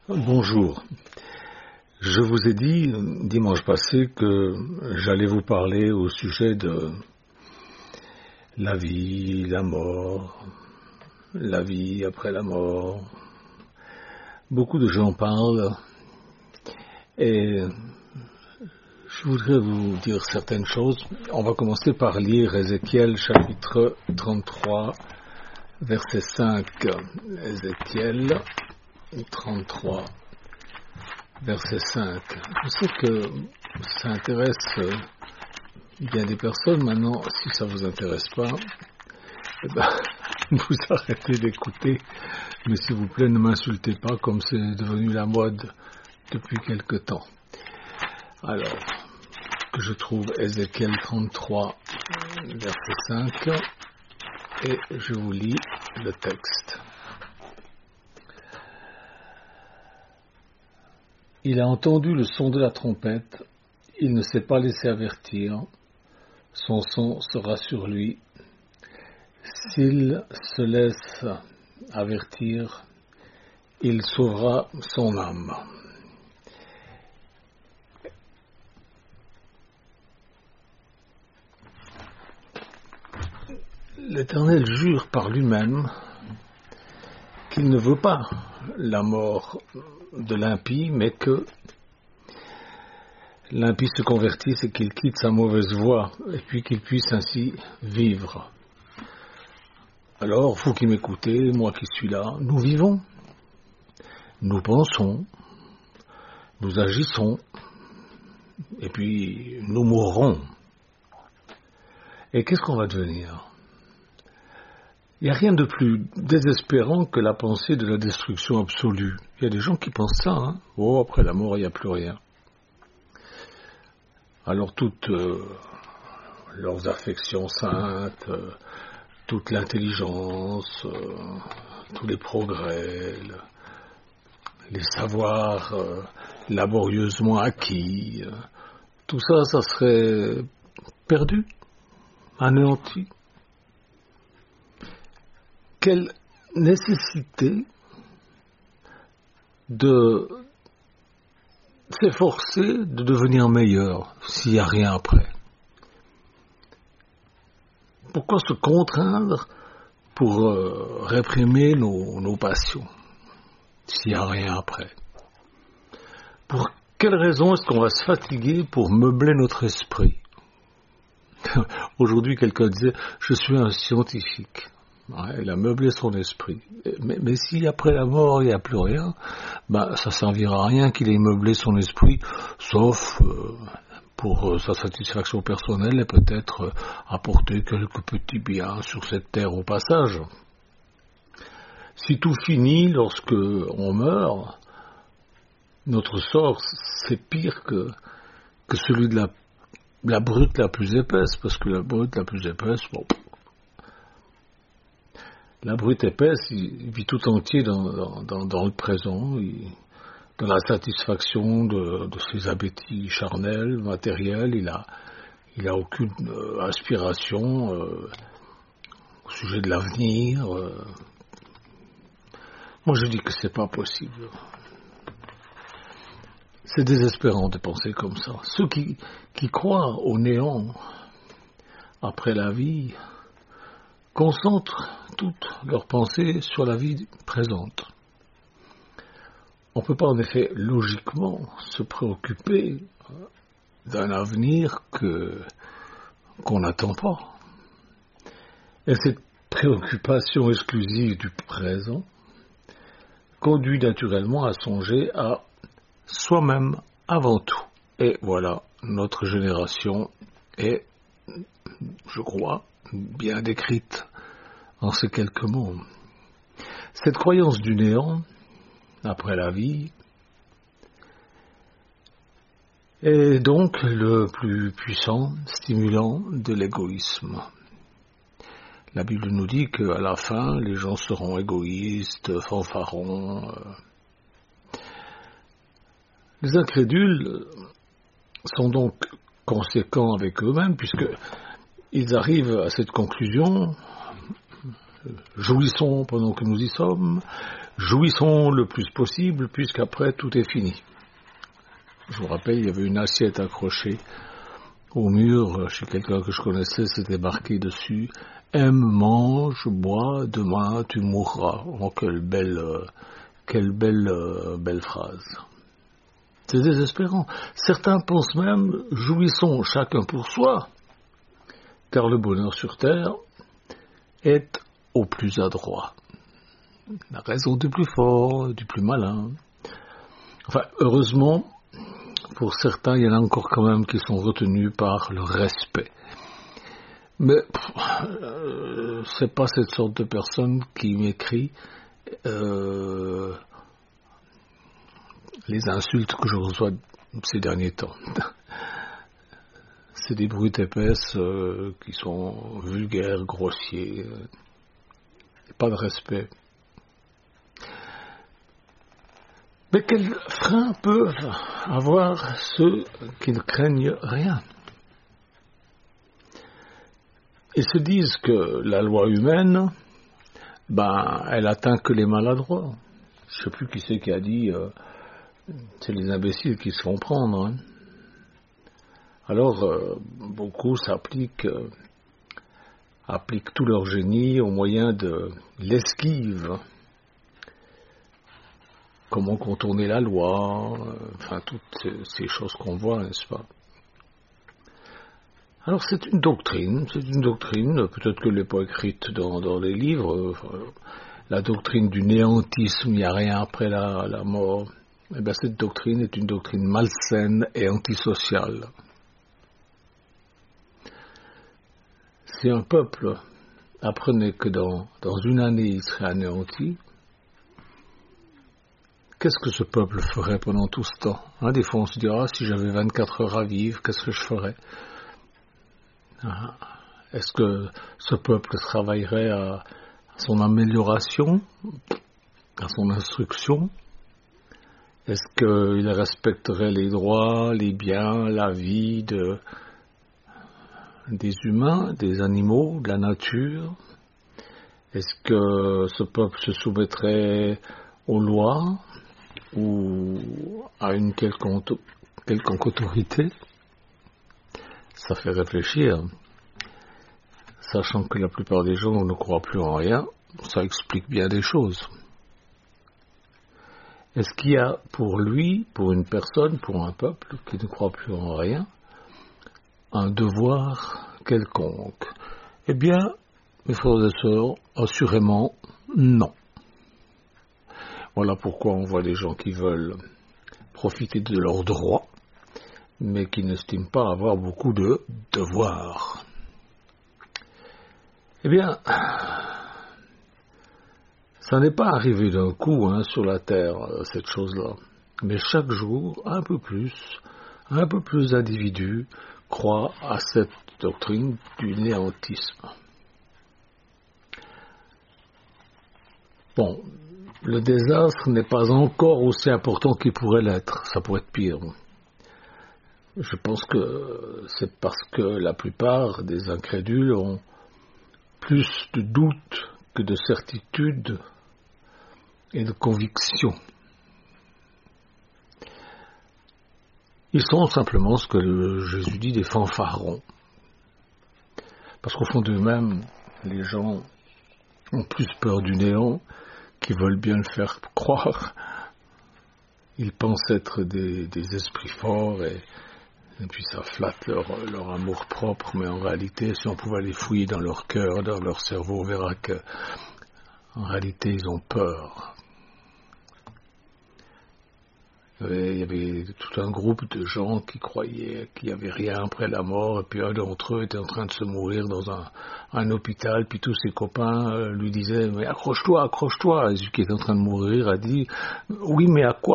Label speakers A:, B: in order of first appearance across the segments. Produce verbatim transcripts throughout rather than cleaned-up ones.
A: Bonjour. Je vous ai dit dimanche passé que j'allais vous parler au sujet de la vie, la mort, la vie après la mort. Beaucoup de gens parlent et je voudrais vous dire certaines choses. On va commencer par lire Ézéchiel chapitre trente-trois, verset cinq. Ézéchiel trente-trois, verset cinq. Je sais que ça intéresse bien des personnes. Maintenant, si ça vous intéresse pas, eh ben, vous arrêtez d'écouter. Mais s'il vous plaît, ne m'insultez pas comme c'est devenu la mode depuis quelque temps. Alors, que je trouve Ézéchiel trente-trois, verset cinq, et je vous lis le texte. Il a entendu le son de la trompette, il ne s'est pas laissé avertir, son son sera sur lui. S'il se laisse avertir, il sauvera son âme. L'Éternel jure par lui-même qu'il ne veut pas la mort de l'impie, mais que l'impie se convertisse et qu'il quitte sa mauvaise voie, et puis qu'il puisse ainsi vivre. Alors, vous qui m'écoutez, moi qui suis là, nous vivons, nous pensons, nous agissons, et puis nous mourrons. Et qu'est-ce qu'on va devenir ? Il n'y a rien de plus désespérant que la pensée de la destruction absolue. Il y a des gens qui pensent ça, hein. Oh, après la mort, il n'y a plus rien. Alors toutes euh, leurs affections saintes, euh, toute l'intelligence, euh, tous les progrès, le, les savoirs euh, laborieusement acquis, euh, tout ça, ça serait perdu, anéanti. Quelle nécessité de s'efforcer de devenir meilleur s'il n'y a rien après. Pourquoi se contraindre pour euh, réprimer nos, nos passions s'il n'y a rien après? Pour quelle raison est-ce qu'on va se fatiguer pour meubler notre esprit? Aujourd'hui, quelqu'un disait « je suis un scientifique ». Ouais, il a meublé son esprit. Mais, mais si après la mort, il n'y a plus rien, ben, ça ne servira à rien qu'il ait meublé son esprit, sauf euh, pour euh, sa satisfaction personnelle et peut-être euh, apporter quelques petits biens sur cette terre au passage. Si tout finit lorsque on meurt, notre sort, c'est pire que, que celui de la, la brute la plus épaisse, parce que la brute la plus épaisse, bon... La brute épaisse, il vit tout entier dans, dans, dans le présent, il, dans la satisfaction de, de ses appétits charnels, matériels. Il a, il a aucune euh, aspiration euh, au sujet de l'avenir. Euh. Moi, je dis que c'est pas possible. C'est désespérant de penser comme ça. Ceux qui, qui croient au néant après la vie concentrent toutes leurs pensées sur la vie présente. On ne peut pas en effet logiquement se préoccuper d'un avenir que, qu'on n'attend pas. Et cette préoccupation exclusive du présent conduit naturellement à songer à soi-même avant tout. Et voilà, notre génération est, je crois, bien décrite en ces quelques mots. Cette croyance du néant, après la vie, est donc le plus puissant stimulant de l'égoïsme. La Bible nous dit qu'à la fin, les gens seront égoïstes, fanfarons. Les incrédules sont donc conséquents avec eux-mêmes, puisque ils arrivent à cette conclusion: jouissons pendant que nous y sommes, jouissons le plus possible, puisqu'après tout est fini. Je vous rappelle, il y avait une assiette accrochée au mur, chez quelqu'un que je connaissais, c'était marqué dessus « Aime, mange, bois, demain tu mourras ». Oh, quelle belle, euh, quelle belle, euh, belle phrase. C'est désespérant. Certains pensent même « Jouissons chacun pour soi », car le bonheur sur terre est au plus adroit. La raison du plus fort, du plus malin. Enfin, heureusement, pour certains, il y en a encore quand même qui sont retenus par le respect. Mais euh, c'est pas cette sorte de personne qui m'écrit euh, les insultes que je reçois ces derniers temps. C'est des brutes épaisses euh, qui sont vulgaires, grossiers. Euh, pas de respect. Mais quels freins peuvent avoir ceux qui ne craignent rien? Ils se disent que la loi humaine, ben, elle atteint que les maladroits. Je ne sais plus qui c'est qui a dit, euh, c'est les imbéciles qui se font prendre. Hein. Alors, euh, beaucoup s'appliquent, euh, appliquent tout leur génie au moyen de l'esquive. Comment contourner la loi, euh, enfin toutes ces, ces choses qu'on voit, n'est-ce pas? Alors c'est une doctrine, c'est une doctrine, peut-être qu'elle n'est pas écrite dans, dans les livres, euh, la doctrine du néantisme, il n'y a rien après la, la mort. Eh bien cette doctrine est une doctrine malsaine et antisociale. Si un peuple apprenait que dans, dans une année il serait anéanti, qu'est-ce que ce peuple ferait pendant tout ce temps? hein, Des fois on se dira, si j'avais vingt-quatre heures à vivre, qu'est-ce que je ferais? ah, Est-ce que ce peuple travaillerait à, à son amélioration, à son instruction? Est-ce qu'il respecterait les droits, les biens, la vie de, des humains, des animaux, de la nature? Est-ce que ce peuple se soumettrait aux lois ou à une quelconque, quelconque autorité? Ça fait réfléchir. Sachant que la plupart des gens ne croient plus en rien, ça explique bien des choses. Est-ce qu'il y a pour lui, pour une personne, pour un peuple qui ne croit plus en rien, un devoir quelconque? Eh bien, mes frères et sœurs, assurément, non. Voilà pourquoi on voit des gens qui veulent profiter de leurs droits, mais qui n'estiment pas avoir beaucoup de devoirs. Eh bien, ça n'est pas arrivé d'un coup hein, sur la terre, cette chose-là. Mais chaque jour, un peu plus, un peu plus d'individus croient à cette doctrine du néantisme. Bon, le désastre n'est pas encore aussi important qu'il pourrait l'être. Ça pourrait être pire. Je pense que c'est parce que la plupart des incrédules ont plus de doutes que de certitudes et de convictions. Ils sont simplement ce que le Jésus dit des fanfarons. Parce qu'au fond d'eux-mêmes, les gens ont plus peur du néant qu'ils veulent bien le faire croire. Ils pensent être des, des esprits forts et, et puis ça flatte leur, leur amour propre, mais en réalité, si on pouvait aller fouiller dans leur cœur, dans leur cerveau, on verra que en réalité, ils ont peur. Il y avait tout un groupe de gens qui croyaient qu'il n'y avait rien après la mort, et puis un d'entre eux était en train de se mourir dans un, un hôpital, puis tous ses copains euh, lui disaient « Mais accroche-toi, accroche-toi !» Et celui qui était en train de mourir a dit « Oui, mais à quoi ?»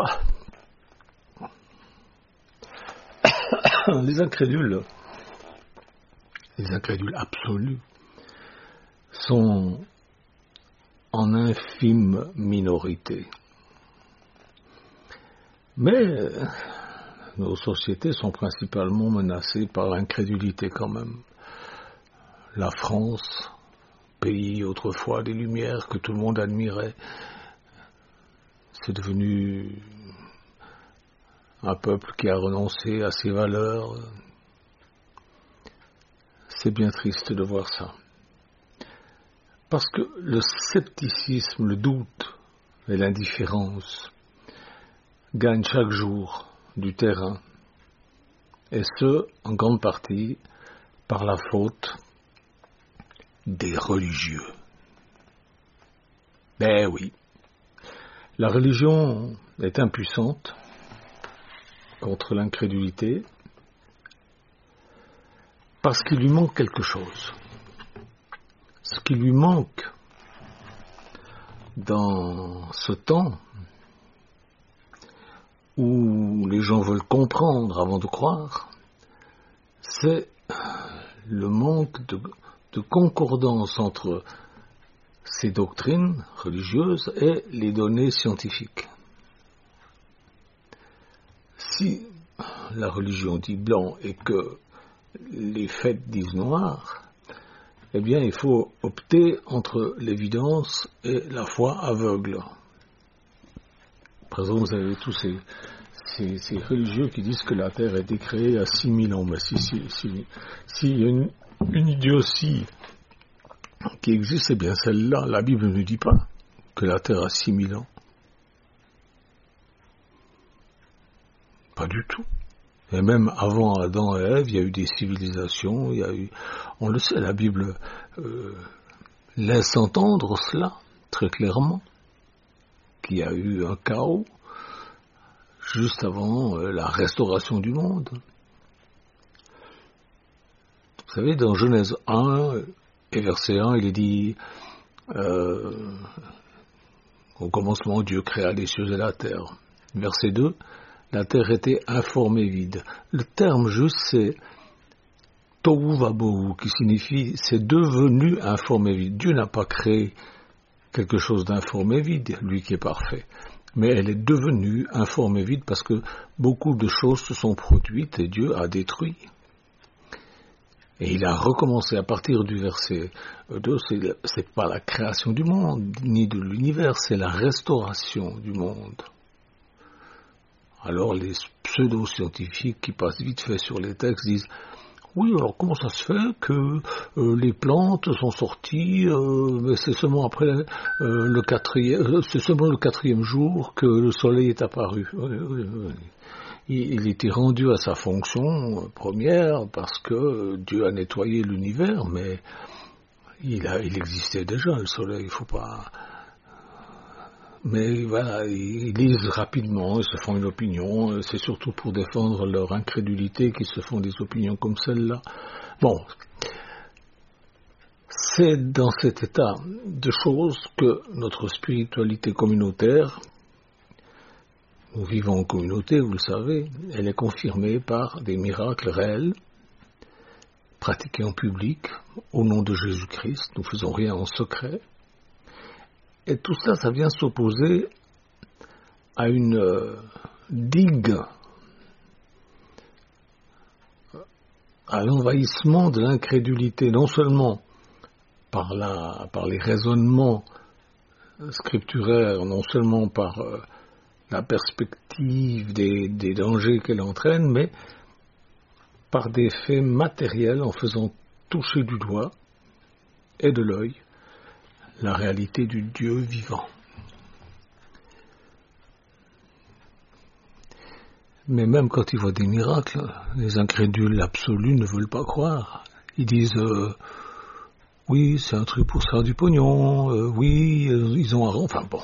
A: Les incrédules, les incrédules absolus, sont en infime minorité. Mais nos sociétés sont principalement menacées par l'incrédulité quand même. La France, pays autrefois des Lumières que tout le monde admirait, c'est devenu un peuple qui a renoncé à ses valeurs. C'est bien triste de voir ça. Parce que le scepticisme, le doute et l'indifférence gagnent chaque jour du terrain, et ce, en grande partie, par la faute des religieux. Ben oui, la religion est impuissante contre l'incrédulité parce qu'il lui manque quelque chose. Ce qui lui manque dans ce temps où les gens veulent comprendre avant de croire, c'est le manque de, de concordance entre ces doctrines religieuses et les données scientifiques. Si la religion dit blanc et que les faits disent noir, eh bien il faut opter entre l'évidence et la foi aveugle. Par exemple, vous avez tous ces, ces, ces religieux qui disent que la Terre a été créée à six mille ans. Mais si, si, si, si il y a une, une idiotie qui existe, c'est bien celle-là. La Bible ne dit pas que la Terre a six mille ans. Pas du tout. Et même avant Adam et Ève, il y a eu des civilisations, il y a eu, on le sait, la Bible euh, laisse entendre cela très clairement, qu'il y a eu un chaos juste avant euh, la restauration du monde. Vous savez, dans Genèse un et verset un, il est dit euh, au commencement, Dieu créa les cieux et la terre. Verset deux, la terre était informe et vide. Le terme juste, c'est tohu vabohu, qui signifie c'est devenu informe et vide. Dieu n'a pas créé quelque chose d'informe et vide, lui qui est parfait. Mais elle est devenue informe et vide parce que beaucoup de choses se sont produites et Dieu a détruit. Et il a recommencé à partir du verset deux, c'est, c'est pas la création du monde, ni de l'univers, c'est la restauration du monde. Alors les pseudo-scientifiques qui passent vite fait sur les textes disent « Oui, alors comment ça se fait que euh, les plantes sont sorties, euh, mais c'est seulement après euh, le quatrième, c'est seulement le quatrième jour que le soleil est apparu. » il, il était rendu à sa fonction première parce que Dieu a nettoyé l'univers, mais il, a, il existait déjà le soleil, il ne faut pas... Mais voilà, ils lisent rapidement, ils se font une opinion, c'est surtout pour défendre leur incrédulité qu'ils se font des opinions comme celle-là. Bon, c'est dans cet état de choses que notre spiritualité communautaire, nous vivons en communauté, vous le savez, elle est confirmée par des miracles réels, pratiqués en public, au nom de Jésus-Christ, nous ne faisons rien en secret. Et tout ça, ça vient s'opposer à une euh, digue, à l'envahissement de l'incrédulité, non seulement par, la, par les raisonnements scripturaires, non seulement par euh, la perspective des, des dangers qu'elle entraîne, mais par des faits matériels en faisant toucher du doigt et de l'œil la réalité du Dieu vivant. Mais même quand ils voient des miracles, les incrédules absolus ne veulent pas croire. Ils disent euh, oui, c'est un truc pour se faire du pognon, euh, oui, euh, ils ont un... Enfin bon.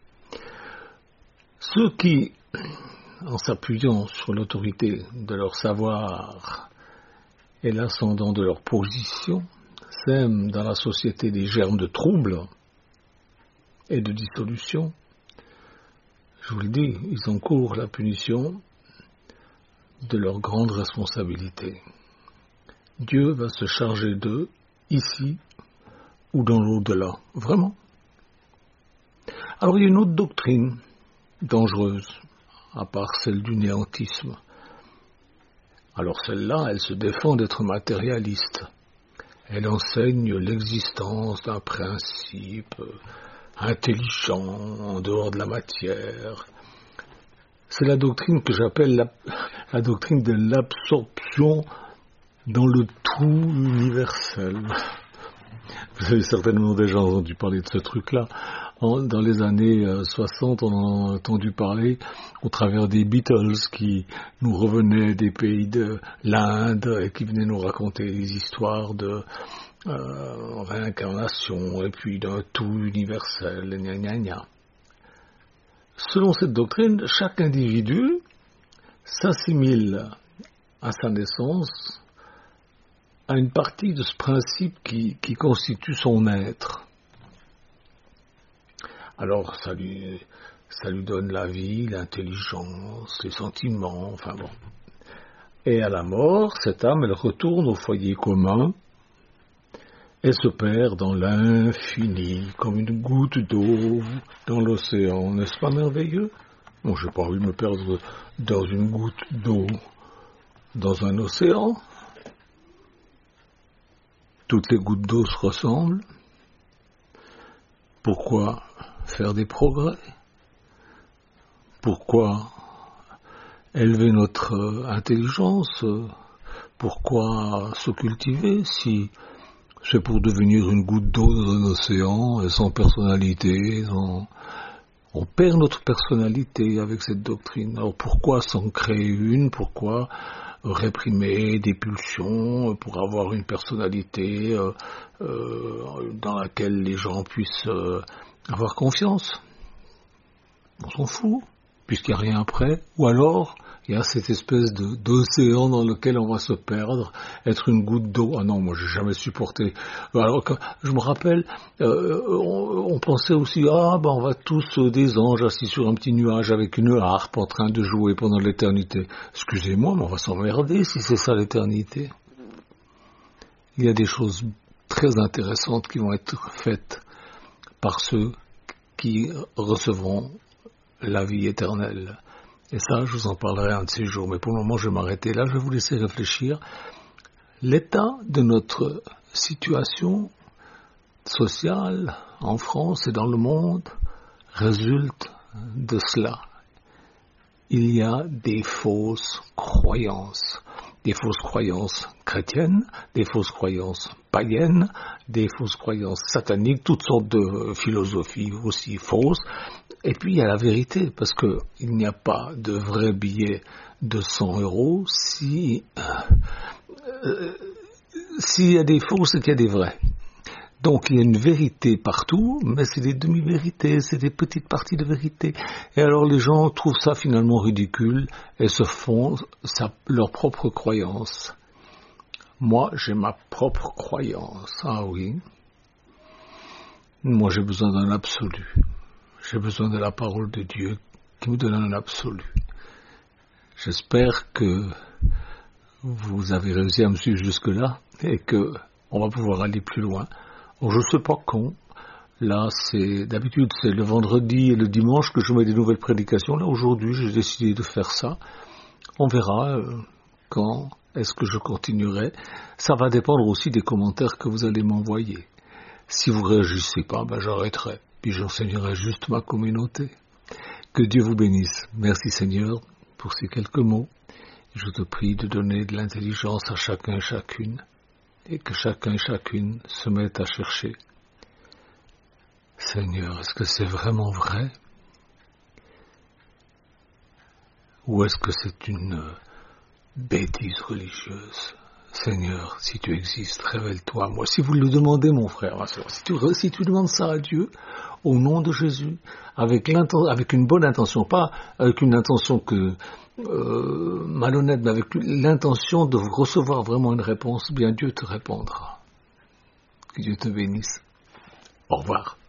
A: Ceux qui, en s'appuyant sur l'autorité de leur savoir et l'ascendant de leur position, sèment dans la société des germes de troubles et de dissolution, je vous le dis, ils encourent la punition de leur grande responsabilité. Dieu va se charger d'eux, ici ou dans l'au-delà. Vraiment. Alors il y a une autre doctrine dangereuse, à part celle du néantisme. Alors celle-là, elle se défend d'être matérialiste. Elle enseigne l'existence d'un principe intelligent, en dehors de la matière. C'est la doctrine que j'appelle la, la doctrine de l'absorption dans le tout universel. Vous avez certainement déjà entendu parler de ce truc-là. En, dans les années euh, soixante, on en a entendu parler au travers des Beatles qui nous revenaient des pays de l'Inde et qui venaient nous raconter des histoires de euh, réincarnation et puis d'un tout universel, gna gna gna. Selon cette doctrine, chaque individu s'assimile à sa naissance à une partie de ce principe qui, qui constitue son être. Alors, ça lui, ça lui donne la vie, l'intelligence, les sentiments, enfin bon. Et à la mort, cette âme, elle retourne au foyer commun et se perd dans l'infini, comme une goutte d'eau dans l'océan. N'est-ce pas merveilleux? Bon, j'ai pas envie de me perdre dans une goutte d'eau dans un océan. Toutes les gouttes d'eau se ressemblent. Pourquoi faire des progrès? Pourquoi élever notre intelligence? Pourquoi se cultiver si c'est pour devenir une goutte d'eau dans un océan et sans personnalité? Sans... On perd notre personnalité avec cette doctrine. Alors pourquoi s'en créer une? Pourquoi réprimer des pulsions pour avoir une personnalité euh, euh, dans laquelle les gens puissent euh, avoir confiance? On s'en fout, puisqu'il n'y a rien après. Ou alors, il y a cette espèce de, d'océan dans lequel on va se perdre, être une goutte d'eau. Ah non, moi j'ai jamais supporté. Alors, quand, je me rappelle, euh, on, on pensait aussi, ah ben on va tous euh, des anges assis sur un petit nuage avec une harpe en train de jouer pendant l'éternité. Excusez-moi, mais on va s'emmerder si c'est ça l'éternité. Il y a des choses très intéressantes qui vont être faites par ceux qui recevront la vie éternelle. Et ça, je vous en parlerai un de ces jours. Mais pour le moment, je vais m'arrêter là. Je vais vous laisser réfléchir. L'état de notre situation sociale en France et dans le monde résulte de cela. Il y a des fausses croyances. Des fausses croyances chrétiennes, des fausses croyances païennes, des fausses croyances sataniques, toutes sortes de philosophies aussi fausses. Et puis il y a la vérité, parce que il n'y a pas de vrai billet de cent euros si euh, s'il y a des faux, c'est qu'il y a des vrais. Donc il y a une vérité partout, mais c'est des demi-vérités, c'est des petites parties de vérité. Et alors les gens trouvent ça finalement ridicule et se font sa, leur propre croyance. Moi, j'ai ma propre croyance. Ah oui. Moi, j'ai besoin d'un absolu. J'ai besoin de la parole de Dieu qui me donne un absolu. J'espère que vous avez réussi à me suivre jusque-là et que on va pouvoir aller plus loin. Bon, je ne sais pas quand. Là, c'est d'habitude, c'est le vendredi et le dimanche que je mets des nouvelles prédications. Là, aujourd'hui, j'ai décidé de faire ça. On verra euh, quand est-ce que je continuerai. Ça va dépendre aussi des commentaires que vous allez m'envoyer. Si vous ne réagissez pas, ben, j'arrêterai. Puis j'enseignerai juste ma communauté. Que Dieu vous bénisse. Merci Seigneur pour ces quelques mots. Je te prie de donner de l'intelligence à chacun et chacune. Et que chacun et chacune se mette à chercher. Seigneur, est-ce que c'est vraiment vrai? Ou est-ce que c'est une bêtise religieuse? Seigneur, si tu existes, révèle-toi à moi. Si vous le demandez, mon frère, ma soeur, si tu, si tu demandes ça à Dieu, au nom de Jésus, avec, avec une bonne intention, pas avec une intention que euh, malhonnête, mais avec l'intention de recevoir vraiment une réponse, bien Dieu te répondra. Que Dieu te bénisse. Au revoir.